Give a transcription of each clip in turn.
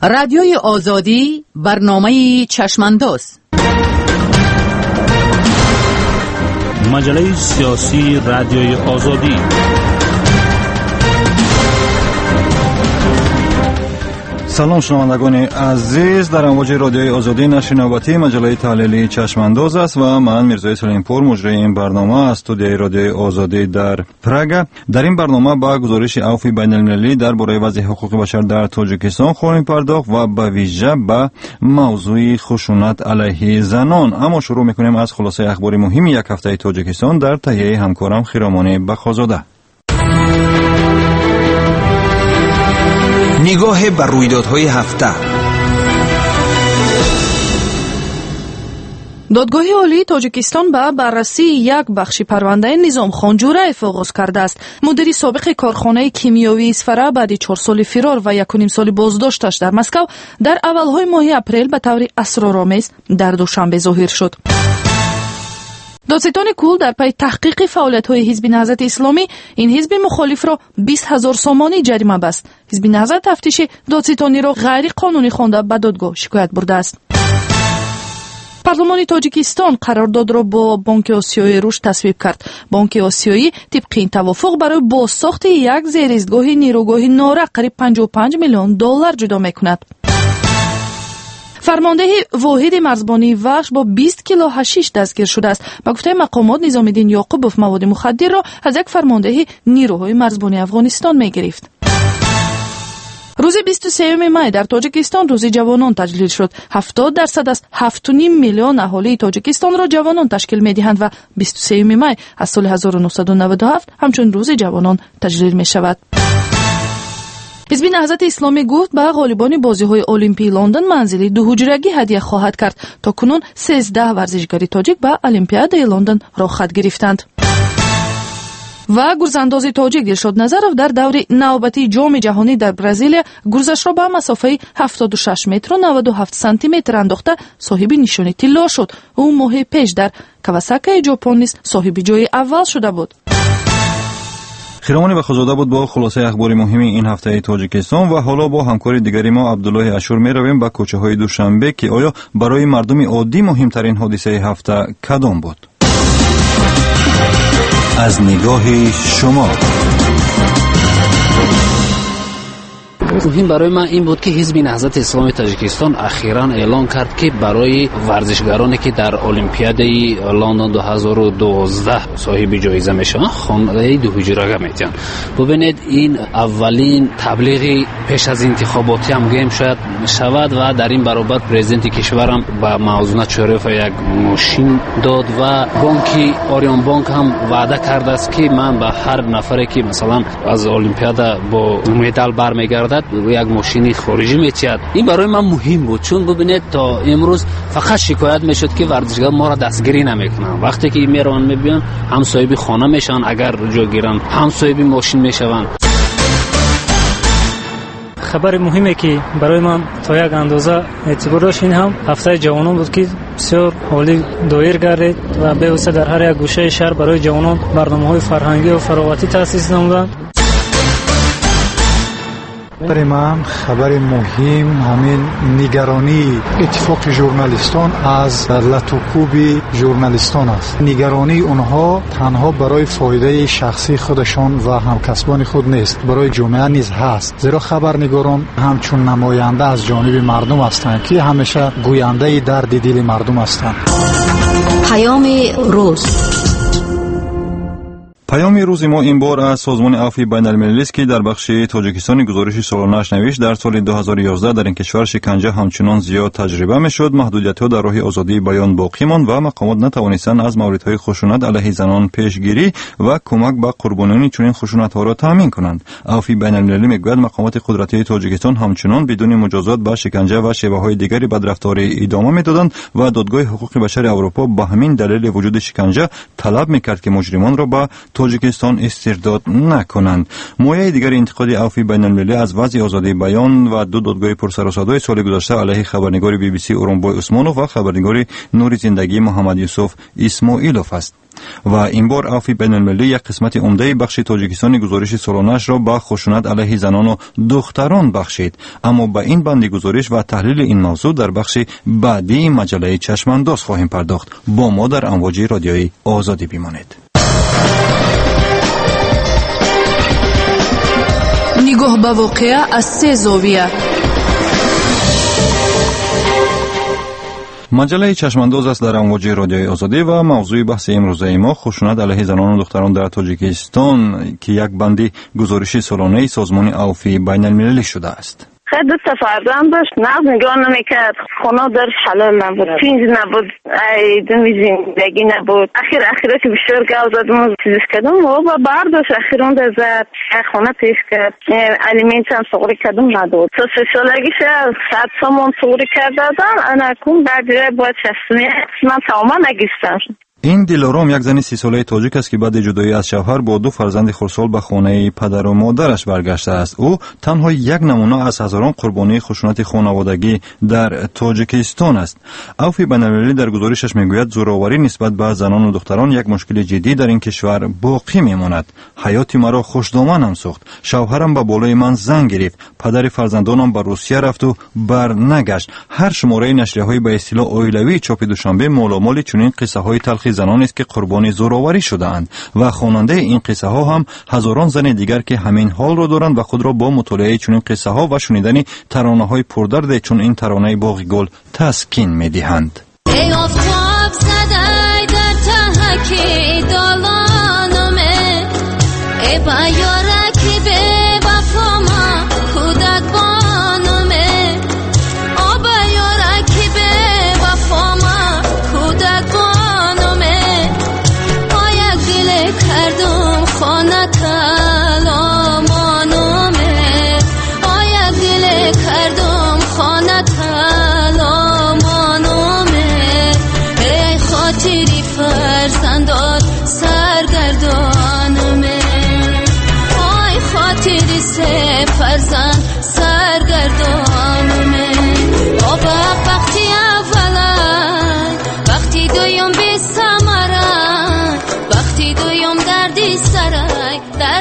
رادیوی آزادی برنامه چشمانداز. مجله سیاسی رادیوی آزادی. سلام شنوندگان عزیز، در امواج رادیوی آزادی نشر نوبتی مجله تحلیلی چشمانداز است و من میرزای سلیمپور مجری این برنامه از استودیوی رادیوی آزادی در پراگ. در این برنامه با گزارش عفو بین‌المللی درباره وضع حقوق بشر در تاجیکستان خواهیم پرداخت و به ویژه به موضوع خشونت علیه زنان. اما شروع میکنیم از خلاصه اخبار مهم یک هفته تاجیکستان در تهیه همکارم خیرامانی بخازاده. نگاه بر رویدادهای هفته. دادگاه عالی تاجیکستان به بررسی یک بخش پرونده نظام خان جوراєف آغاز کرده است. مدیر سابق کارخانه کیمیاوی اسفره بعد 4 سال فرار و 1.5 سال بازداشتش در مسکو در اولهای ماه اپریل به طور اسرارآمیز در دوشنبه ظاهر شد. دادستان کل در پی تحقیق فعالیت‌های حزب نهضت اسلامی این حزب مخالف را 20,000 سومانی جریمه بست. حزب نهضت تفتیش دادستانی را غیر قانونی خوانده به دادگاه شکایت برده است. پارلمان تاجیکستان قرارداد را با بانک آسیایی رشد تصویب کرد. بانک آسیایی طبق این توافق برای بازساخت یک زیرایستگاه نیروگاه نارق قریب 55 میلیون دلار جدا می‌کند. فرمانده واحد مرزبانی وحش با 20 کیلو حشیش دستگیر شده است. با گفته مقامات نظام‌الدین یعقوبوف مواد مخدر را از یک فرمانده نیروهای مرزبانی افغانستان می‌گرفت. روز 23 می در تاجیکستان روز جوانان تجلیل شد. 70% از 7.5 میلیون اهالی تاجیکستان را جوانان تشکیل می‌دهند و 23 می از سال 1997 همچون روز جوانان تجلیل می‌شود. حزب نهضت اسلامی گفت به غالبان بازی‌های المپی لندن منزلی 2 حجرگی هدیه خواهد کرد. تا کنون 13 ورزشکار تاجیک به المپیادای لندن راه خط گرفتند. و گرزانداز تاجیک دلشاد نظرов در دور نوبتی جام جهانی در برزیل گرزش را به مسافه 76 متر و 97 سانتی متر انداخته صاحب نشان طلا شد. او ماه پیش در کواساکی ژاپن نیز صاحب جای اول شده بود. خیرامانی بخازاده بود با خلاصه اخبار مهم این هفته تاجیکستان و حالا با همکار دیگری ما عبدالله اشور می رویم به کوچه های دوشنبه که آیا برای مردم عادی مهمترین حادثه هفته کدام بود؟ از نگاه شما. مهم برای من این بود که حزب نهضت اسلامی تاجیکستان اخیراً اعلان کرد که برای ورزشکارانی که در المپیادای لندن 2012 صاحب جایزه میشن خانه 2 حجرگی میتن. ببینید این اولین تبلیغی پیش از انتخاباتی هم گیم شاید شود و در این برابر پرزیدنت کشورم با معاونت شریف یک ماشین داد و بانک آریان بانک هم وعده کرده است که من به هر نفری که مثلا از المپیاد با مدال برمیگرده یک ماشینی خارجی میتید. این برای من مهم بود چون ببینید تا امروز فقط شکایت میشد که ورزشکار ما را دستگیری نمیکنن. وقتی که میرون میبینن هم صاحب خانه میشن، اگر جا گیرن هم صاحب ماشین میشون. خبر مهمی که برای من تا یک اندازه اعتبار داشت این هم هفته جوانان بود که بسیار عالی دایر گردید و به واسطه در هر یک گوشه شهر برای جوانان برنامه‌های فرهنگی و فراغتی تأسیس نمودند. برای من خبر مهم همین نگرانی اتفاق ژورنالیستان از لطوکوب ژورنالیستان است. نگرانی اونها تنها برای فایده شخصی خودشان و همکسبان خود نیست، برای جامعه نیز هست. زیرا خبرنگاران همچون نماینده از جانب مردم هستند که همیشه گوینده درد دل مردم هستند. پیام روز. پیام روز ما این بار از سازمان عفو بین‌المللی است که در بخش تاجیکستان گزارش سالانه‌اش نوشت در سال 2011 در این کشور شکنجه همچنان زیاد تجربه می‌شد، محدودیت‌ها در راه آزادی بیان باقی ماند و مقامات نتوانستند از موردهای خشونت علیه زنان پیشگیری و کمک به قربانیان چنین خشونت‌ها را تامین کنند. عفو بین‌المللی می‌گوید مقامات قدرتی تاجیکستان همچنان بدون مجازات به شکنجه و شیوه‌های دیگری بدرفتاری ادامه می‌دادند و دادگاه حقوق بشر اروپا به همین دلیل وجود شکنجه طلب می‌کرد که مجرمان را به تاجیکستان استرداد نکنند. مایه دیگر انتقاد عفو بین‌المللی از وضع آزادی بیان و دو دادگاه پرسر و صدای سال گذشته علیه خبرنگار بی بی سی اورانبای عثمانوف و خبرنگار نور زندگی محمد یوسف اسماعیلوف است. و این بار عفو بین‌المللی یک قسمت عمده بخش تاجیکستان گزارش سالانه‌اش را با خشونت علیه زنان و دختران بخشید. اما به این بند گزارش و تحلیل این موضوع در بخش بعدی مجله چشمانداز خواهیم پرداخت. با ما در امواج رادیوی آزادی بمانید. نگاه به واقعه از سه زاویه. مجله چشمانداز است در امواج رادیوی آزادی و موضوع بحث امروزه ما خشونت علیه زنان و دختران در تاجیکستان که یک بند گزارش سالانه سازمان عفو بین‌المللی شده است. خیلی دوست فرزند داشت، نقد نگاه نمیکرد، خونه درش حلال نبود، پینج نبود، ایدونی زندگی نبود. اخیره که بیشتر گل زدم چیزش کردم و با برداشت اخیران در زد خونه پیش کرد، الیمنت هم سغری کردم نداد. سه سالگیش 100 سامان سغری کردم، انا کن بعد باید 60 من تماما نگیستم. این دلارام یک زن 30 ساله تاجیک است که بعد جدایی از شوهر با 2 فرزند خردسال به خانه پدر و مادرش برگشته است. او تنها یک نمونه از هزاران قربانی خشونت خانوادگی در تاجیکستان است. عفو بین‌المللی در گزارشش میگوید زوراوری نسبت به زنان و دختران یک مشکل جدی در این کشور باقی میماند. حیات مرا خوشدامنم ساخت، شوهرم به بالای من زنگ گرفت، پدر فرزندانم به روسیه رفت و بر نگشت. هر شماره نشریه‌های به اصطلاح اویلوی چاپ دوشنبه مالامال چنین قصه های تلخ زنان است که قربانی زوراوری شده‌اند و خواننده این قصه ها هم هزاران زن دیگر که همین حال را دارند و خود را با مطالعه چنین قصه ها و شنیدن ترانه های پردرد چون این ترانه باغ گل تسکین می‌دهند. ای آفتاب زده در تهکی دالانمه، ای بیارکی به وفاما کودک بانمه، آ بیارکی به وفاما کودک بانمه، آیا گله کردم خانه تلامانمه، آیا گله کردم خانه تلامانمه، ای خاطری فرزندات سرگردانمه، آی خاطری سه فرزند سرگردانمه، بابا وقتی اولای وقتی دویم بی سمرای وقتی دویم دردی سرای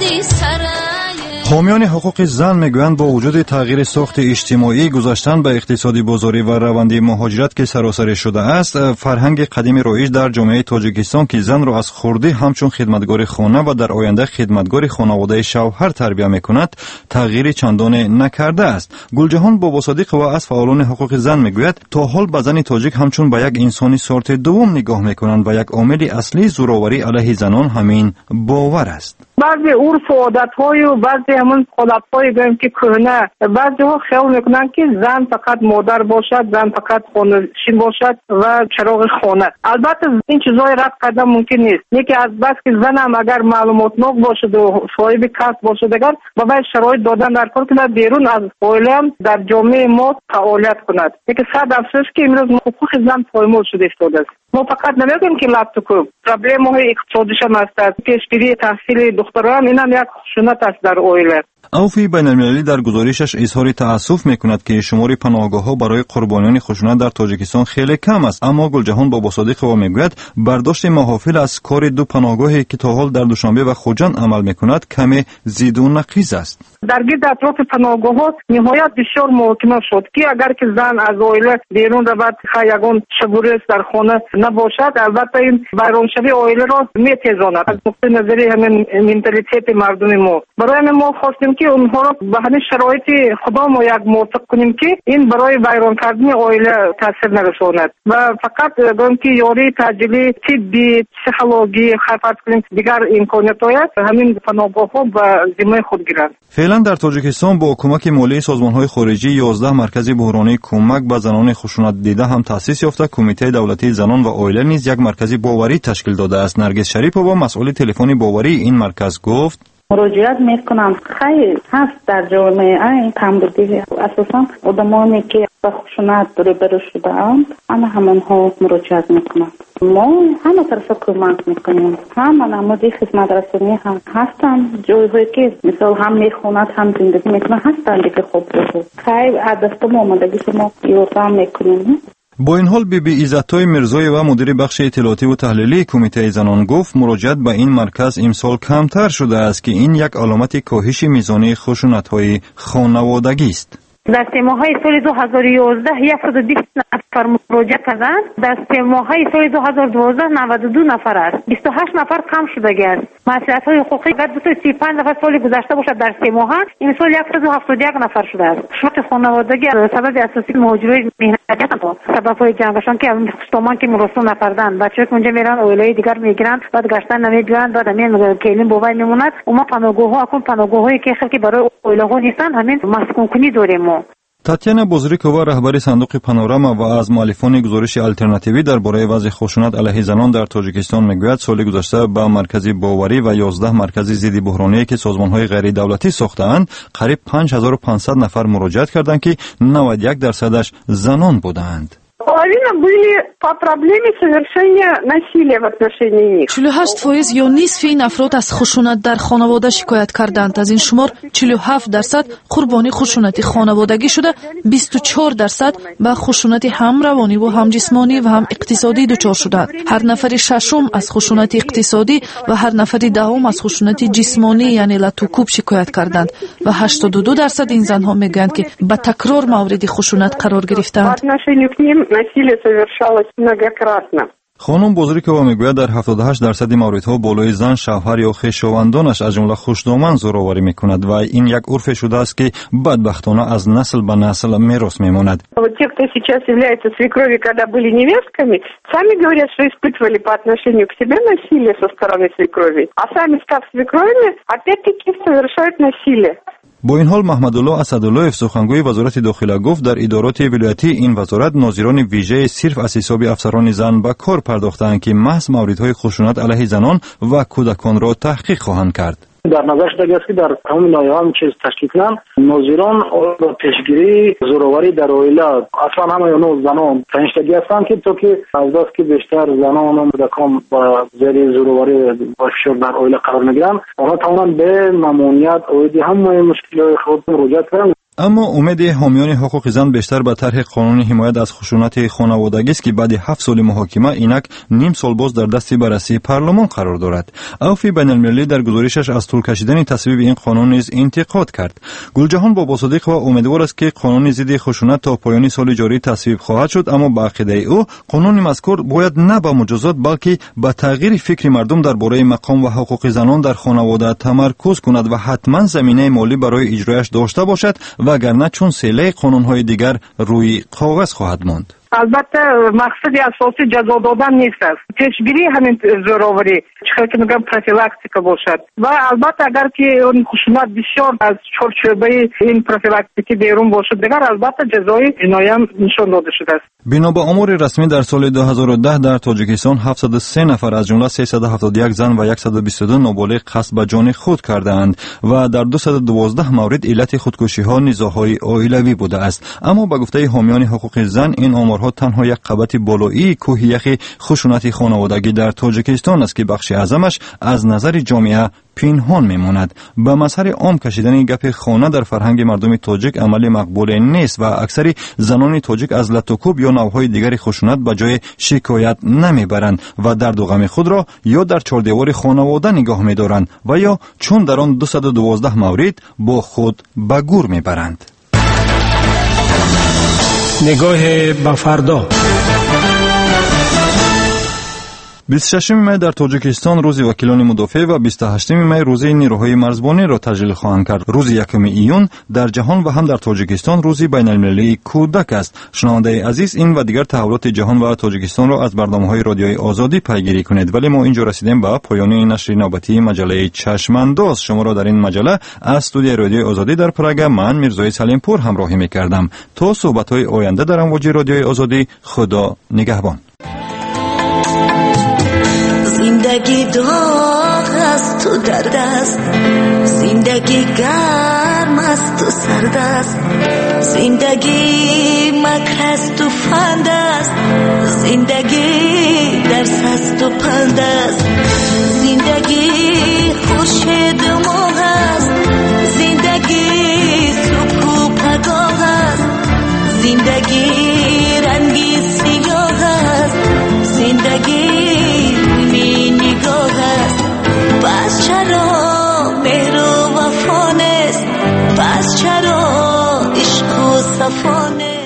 حامیان حقوق زن میگویند با وجود تغییر ساخت اجتماعی گذاشتن به اقتصادی بازاری و روند مهاجرت که سراسر شده است، فرهنگ قدیم رایج در جامعه تاجیکستان که زن را از خردی همچون خدمتگار خانه و در آینده خدمتگار خانواده شوهر تربیت میکند تغییر چندانه نکرده است. گلجهان بابا صادق و از فعالان حقوق زن میگوید تا حال به زن تاجیک همچون به یک انسانی سورت دوم نگاه میکنند و یک عامل اصلی زوراوری علیه زنان همین باور است. بعضی عرف و عادت‌های و بعضی همون خلاف‌های گویم که کهنه، بعضی‌ها خیال میکنن که زن فقط مادر باشد، زن فقط خانه‌نشین باشد و چراغ خانه. البته این چیزای رد کردن ممکن نیست. یکی از بس که زن هم اگر معلوماتناک باشد و صاحب کسب باشد، اگر با وی شرایط دادن در کار کند بیرون از عائله هم در جامعه ما فعالیت کند. یکی صد افسوس که امروز حقوق زن پایمال شده افتاده است. ما فقط نمیگیم که لطف کنیم، پرابلم‌های اقتصادیش هم است، پیشگیری تحصیل دختران این هم یک خشونت است در عائله. عفو بین‌المللی در گزارشش اظهار تأسف میکند که شمار پناهگاه‌ها برای قربانیان خشونت در تاجیکستان خیلی کم است، اما گلجهان بابا صادق میگوید برداشت محافل از کار 2 پناهگاهی که تا حال در دوشنبه و خوجند عمل میکند کمی زید و نقیض است. در گرد اطراف پناهگاه‌ها نهایت بسیار محکم شد که اگر که زن از عائله بیرون رود یگان شبورس در خانه نباشد، البته این ویرانشوی عائله را میتیزاند. از نقطه نظری همین منتالیته مردم ما برای ما خواستیم که اونها را به همین شرایط خدا ما یک موافق کنیم که این برای ویران کردن عائله تاثیر نرساند و فقط گفتم که یاری تجلی طبی پسیکولوژی خفت کنیم دیگر امکانات‌های همین پناهگاه‌ها به ذمه خود گیرند. فعلا در تاجیکستان با کمک مالی سازمان‌های خارجی 11 مرکز بحرانی کمک به زنان خشونت دیده هم تأسیس یافته. کمیته دولتی زنان و عائله نیز یک مرکز باوری تشکیل داده است. نرگس شریفova مسئول تلفن باوری این مرکز گفت مراجعت میکنم خیلی هست در جامعه این کمبودی، اساسا آدمانی که با خشونت روبرو شده اند همونها مراجعت میکنند. ما همه طرف کمک میکنیم. همه نموده خدمت رسانی هم هستن. جایهایی که مثال هم میخوند هم زندگی میکنن هستن دیگه. خوب خیلی از دست ما آمدگی شما یوردان میکنیم. با این حال بی عزت‌های میرزایی و مدیر بخش اطلاعاتی و تحلیلی کمیته زنان گفت مراجعت به این مرکز امسال کمتر شده است که این یک علامت کاهش میزان خشونت‌های خانوادگی است. در 3 ماه‌های سال 2011 120 نفر مراجعه کردند. در 3 ماه‌های سال 2012 92 نفر است. 28 نفر کم شده است. مسئولیت‌های حقوقی اگر 235 نفر سال گذشته باشد در 3 ماه این سال 171 نفر شده است. خشونت خانوادگی سبب اساسی مهاجرای مهنتی سبب‌های جنگشان که سامان که مرسوم نکردن بچه‌ها که اونجا میرن اویلای دیگر میگیرن بعد گشتن نمیگیرن بعد همین کلیم بوای میموند. اما پناهگاه‌ها اون پناهگاه‌هایی که خیلی برای اویلاها نیستن همین مسکون کنی داریم ما. تاتیانا بوزریکووا رهبر صندوق پانوراما و از مؤلفان گزارش الटरनेटिव्ی درباره وضع خشونت علیه زنان در تاجیکستان میگوید سال گذشته به مرکز باوری و 11 مرکز ضد بحرانی که سازمان‌های غیر دولتی ساخته‌اند قریب 5500 نفر مراجعت کردند که 91% زنان بودند. Половина были по проблеме совершения насилия в отношении них. 48% یا نصف این افراد از خشونت در خانواده شکایت کردند. از این شمار 47% قربانی خشونت خانوادگی شده، 24% به خشونت هم روانی و هم جسمانی و هم اقتصادی دچار شدند. هر نفر ششم از خشونت اقتصادی و هر نفر دهم از خشونت جسمانی یعنی لطوکوب شکایت کردند و 82% این زنها میگویند که به تکرار مورد خشونت قرار گرفتند. Насилие совершалось многократно. خانم بزرگووا میگوید در 78% موردها بالای زن شوهر یا خویشاوندانش از جمله خوشدامن زورآوری میکند و این یک عرف شده است که بدبختانه از نسل به نسل میراث میماند. Те, кто сейчас является свекровью, когда были невестками, сами говорят, что испытывали по отношению к себе насилие со стороны свекрови, а сами став свекровями, опять-таки совершают насилие. با این حال محمدالله اسدالله سخنگوی وزارت داخله گفت در ادارات ولایتی این وزارت ناظران ویژه صرف از حساب افسران زن به کار پرداختند که محض موردهای خشونت علیه زنان و کودکان را تحقیق خواهند کرد. در نظر شده است که در تمام نایه‌ها هم چیز تشکیل کنند ناظران با پیشگیری زورآوری در عائله اصلا همه اون زنان تنشتگی هستند که تو که از دست که بیشتر زنان و کودکان با زیر زورآوری با فشار در عائله قرار میگیرند آنها توانند به ممنوعیت اویدی همه مشکلات خود مراجعه کنند. اما امید حامیان حقوق زن بیشتر به طرح قانون حمایت از خشونت خانوادگی است که بعد 7 سال محاکمه اینک نیم سال باز در دست بررسی پارلمان قرار دارد. عفو بین‌المللی در گزارشش از طول کشیدن تصویب این قانون نیز انتقاد کرد. گلجهان باباصادق و امیدوار است که قانون ضد خشونت تا پایان سال جاری تصویب خواهد شد، اما به عقیده او قانون مذکور باید نه به مجازات بلکه به تغییر فکر مردم درباره مقام و حقوق زنان در خانواده تمرکز کند و حتما زمینه مالی برای اجرایش داشته باشد وگرنه چون سیله قانون‌های دیگر روی کاغذ خواهد ماند. البته مقصد اساسی جزا دادن نیست است. پیشگیری همین زورآوری چه که میگم پروفیلاکتیک باشد و البته اگر که اون خشونت بسیار از چارچوبه این پروفیلاکتیکی بیرون باشد دیگر البته جزای جنایی هم نشان داده شده است. بنا به آمار رسمی در سال 2010 در تاجیکستان 703 نفر از جمله 371 زن و 122 نابالغ قصد به جان خود کردند و در 212 مورد علت خودکشی‌ها نزاع‌های عائلوی بوده است. اما به گفته حامیان حقوق زن این آمارها تنها یک قبط بالایی کوه یخ خشونت خانوادگی در تاجیکستان است که بخش اعظمش از نظر جامعه پنهان میماند. به مظهر عام کشیدن گپ خانه در فرهنگ مردم تاجیک عمل مقبول نیست و اکثر زنان تاجیک از لطوکوب یا نوعهای دیگر خشونت به جای شکایت نمیبرند و درد و غم خود را یا در چهاردیوار خانواده نگاه میدارند و یا چون در آن 212 مورد با خود به گور میبرند. نگاه به فردا 26 می در تاجیکستان روز وکیلان مدافع و 28 می روز نیروهای مرزبانی را تجلیل خواهند کرد. روز 1 ایون در جهان و هم در تاجیکستان روز بین‌المللی کودک است. شنونده عزیز این و دیگر تحولات جهان و تاجیکستان را از برنامه‌های رادیوی آزادی پیگیری کنید. ولی ما اینجا رسیدیم به پایان نشر نوبتی مجله چشم‌انداز. شما را در این مجله از استودیوی رادیوی آزادی در پراگ من میرزای سلیم پور همراهی می‌کردم. تا صحبت‌های آینده در امواج رادیوی آزادی خدا نگهبان. زندگی داغ است تو درد است، زندگی گرم است تو سرد است، زندگی مکر است تو فند است، زندگی در درد و پند است. زندگی خورشید ماه است، زندگی سکو پگاه است، زندگی رنگی سیاه است، زندگی می نگاه است. پس چرا مهر و وفا نیست؟ پس چرا عشق و صفا نیست؟